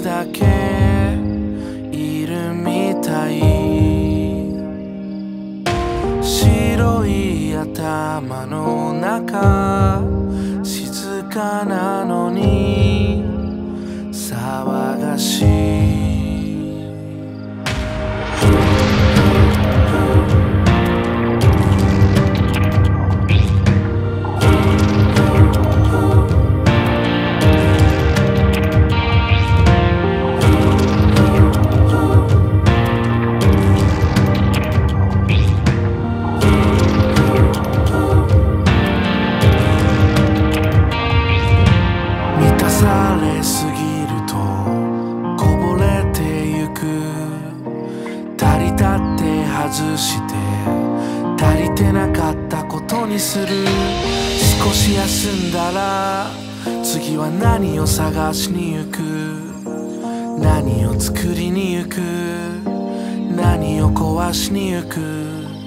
ちだけいるみたい。白い頭の中静かなのに騒がしい。されすぎるとこぼれてゆく。足りたって外して足りてなかったことにする。少し休んだら次は何を探しに行く。何を作りに行く。何を壊しに行く。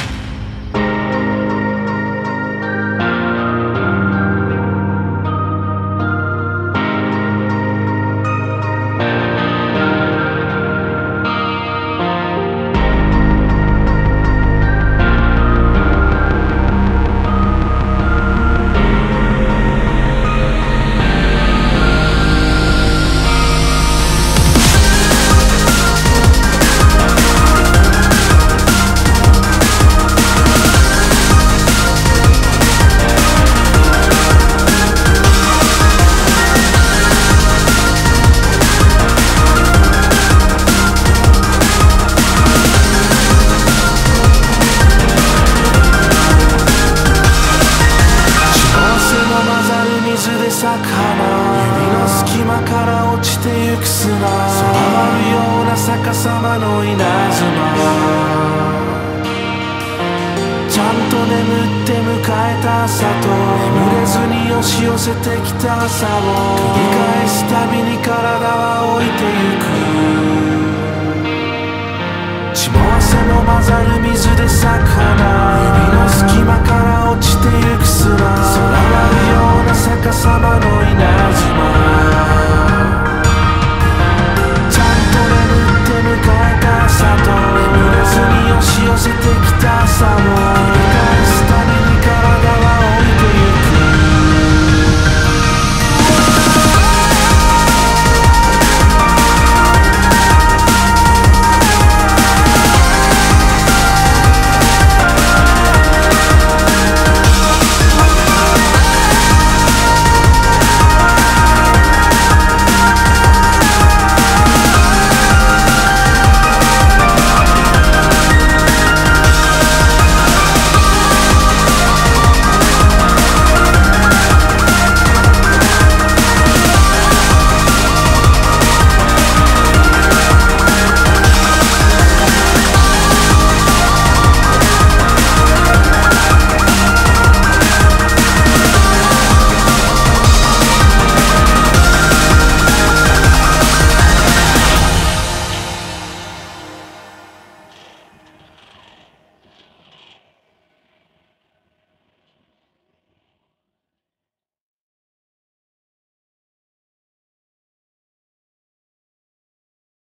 指の隙間から落ちてゆく砂。空舞うような逆さまの稲妻。ちゃんと眠って迎えた朝と眠れずに押し寄せてきた朝を繰り返すたびに体は老いてゆく。血も汗も混ざる水で咲く花。指の隙間から落ちてゆく砂。空舞うような逆さまの稲妻。